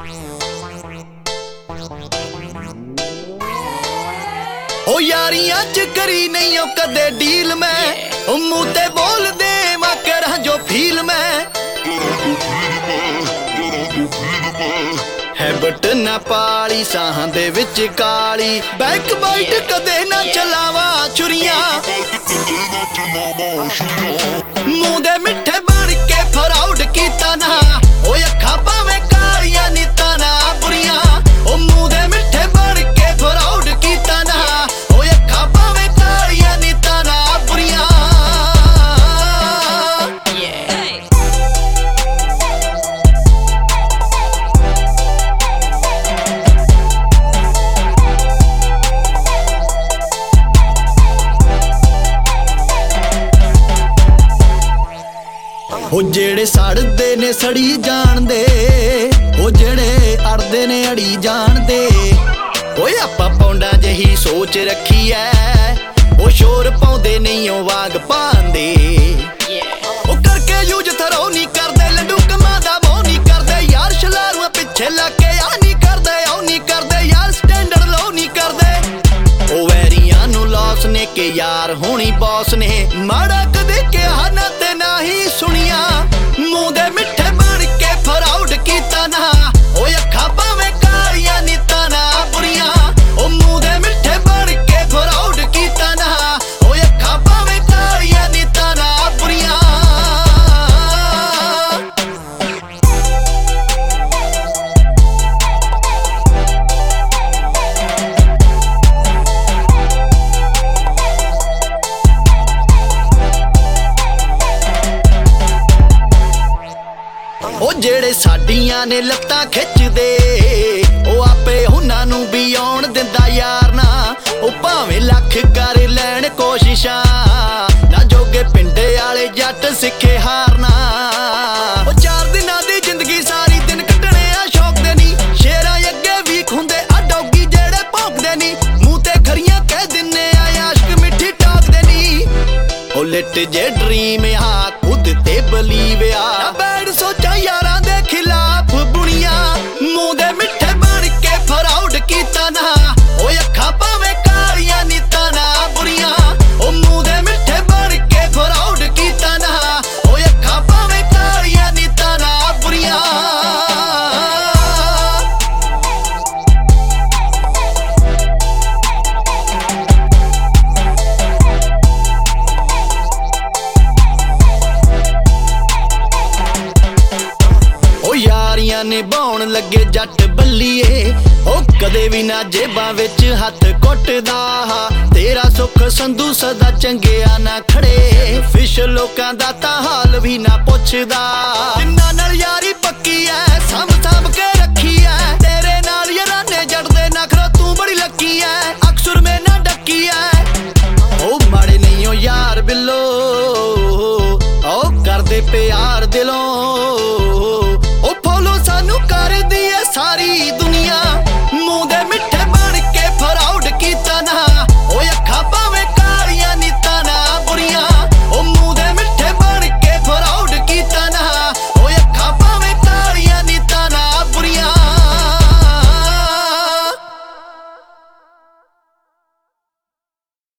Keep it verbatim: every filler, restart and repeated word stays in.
ओ यारियां च करी नहीं ओ कदे डील मैं ओ मुंह ते बोल दे मैं करा जो फील मैं हैबिट ना पाली साहां दे विच काली बैक बाइट कदे ना चलावा छुरियां मुंह दे मिठे बन के फराउड कीता ना ओ अखां भावें कालियां नीतां ना बुरियां ओ मुंह दे मिठे बन के फराउड कीता ना ओ अखां भावें कालियां नीतां ना बुरियां ओ जेड़े सड़दे ने सड़ी जान दे ओ जेड़े अड़दे ने अड़ी जान दे ओए आपां पौंडा जही सोच रखी ऐ ओ शोर पाउंदे नहीं ओ वाग पांदे ओ करके यूज थरो नहीं करदे लड्डू कमां दा मोह नहीं करदे यार शलारूआं पिछे लाके आ नहीं करदे ओ नहीं करदे यार स्टैंडर्ड लो नहीं करदे ओ वैरियां नू लॉस ने के यार होनी बॉस ने माड़ा कदे किहा ना ते ना ही सुनिया मुंह दे मिठे बन के फराउड कीता ना ओ अखां भावें कालियां नीतां ना बुरियां ओ मुंह दे मिठे बन के फराउड कीता ना ओ अखां भावें कालियां नीतां ना बुरियां ओ जेड़े साडियां ने लत्तां खिचदे ओ आपे हुन्नां नू भी आउण दिंदा यार ना ओ भावें लख कर लैण कोशिशां ना जोगे पिंडे आले जट सिक्खे हारना ओ चार दिनां दी जिंदगी सारी दिन कड्ढणे आ शौक दे नी शेरां अग्गे वीक हुंदे आ डौगी जेड़े भौंकदे नी मूंह ते खरियां कह दिन्ने आ आशिक मिठी टाक दे नी ओ लिट जे ड्रीम आ खुद ते बलीव आ बैड सोचा यारां दे खिलाफ बुनियां मुंह दे मिठे बन के फराउड कीता ना ओ अखां भावें कालियां नीतां ना बुरियां ओ मुंह दे मिठे बन के फराउड कीता ना ओ अखां भावें कालियां नीतां ना बुरियां यारियां निभाउण लगे जट बल्लीए ओ कदे भी ना जेबां विच हथ कुटदा तेरा सुख संधू सदा चंगिया ना खड़े फिश लोकां दा तां हाल भी ना पुछदा जिन्ना नाल यारी पक्की ऐ साम साम के रखी ऐ तेरे नाल याराने जड़दे नखरा तू बड़ी लकी ऐ अक्सर में ना डकी ऐ ओ माड़े नहीं ओ यार बिल्लो ओ करदे प्यार दिलों